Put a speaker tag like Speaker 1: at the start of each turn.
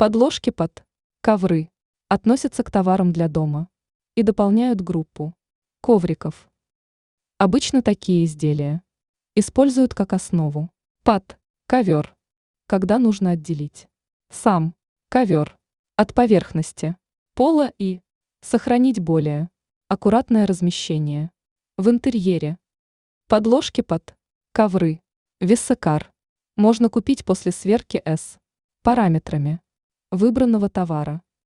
Speaker 1: Подложки под ковры относятся к товарам для дома и дополняют группу ковриков. Обычно такие изделия используют как основу под ковер, когда нужно отделить сам ковер от поверхности пола и сохранить более аккуратное размещение в интерьере. Подложки под ковры Виссекар можно купить после сверки с параметрами выбранного товара.